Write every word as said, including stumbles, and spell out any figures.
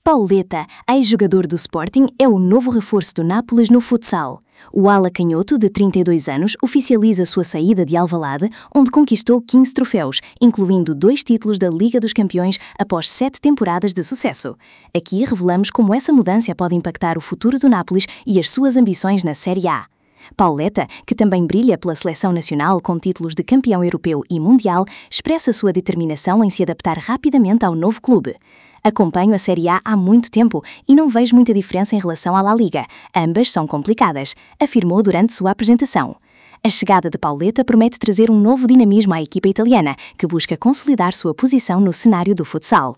Pauleta, ex-jogador do Sporting, é o novo reforço do Nápoles no futsal. O ala canhoto, de trinta e dois anos, oficializa sua saída de Alvalade, onde conquistou quinze troféus, incluindo dois títulos da Liga dos Campeões após sete temporadas de sucesso. Aqui revelamos como essa mudança pode impactar o futuro do Nápoles e as suas ambições na Série A. Pauleta, que também brilha pela seleção nacional com títulos de campeão europeu e mundial, expressa sua determinação em se adaptar rapidamente ao novo clube. Acompanho a Série A há muito tempo e não vejo muita diferença em relação à La Liga. Ambas são complicadas, afirmou durante sua apresentação. A chegada de Pauleta promete trazer um novo dinamismo à equipa italiana, que busca consolidar sua posição no cenário do futsal.